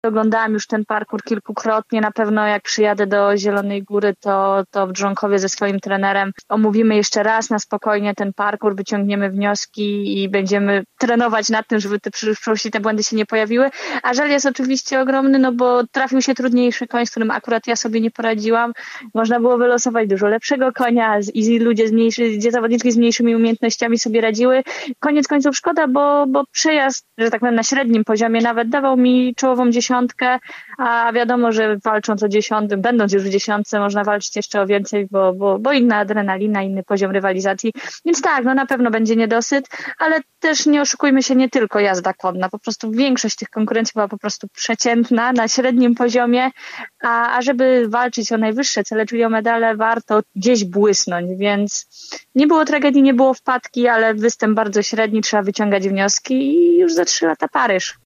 Oglądałam już ten parkour kilkukrotnie. Na pewno jak przyjadę do Zielonej Góry, to w Dżonkowie ze swoim trenerem omówimy jeszcze raz na spokojnie ten parkour, wyciągniemy wnioski i będziemy trenować nad tym, żeby w przyszłości te błędy się nie pojawiły. A żal jest oczywiście ogromny, no bo trafił się trudniejszy koń, z którym akurat ja sobie nie poradziłam. Można było wylosować dużo lepszego konia i gdzie zawodniczki z mniejszymi umiejętnościami sobie radziły. Koniec końców szkoda, bo przejazd, że tak powiem, na średnim poziomie nawet dawał mi czołową dziesiątkę, a wiadomo, że walcząc o 10, będąc już w 10, można walczyć jeszcze o więcej, bo inna adrenalina, inny poziom rywalizacji. Więc tak, no na pewno będzie niedosyt, ale też nie oszukujmy się, nie tylko jazda konna. Po prostu większość tych konkurencji była po prostu przeciętna, na średnim poziomie, a żeby walczyć o najwyższe cele, czyli o medale, warto gdzieś błysnąć, więc nie było tragedii, nie było wpadki, ale występ bardzo średni, trzeba wyciągać wnioski i już za 3 lata Paryż.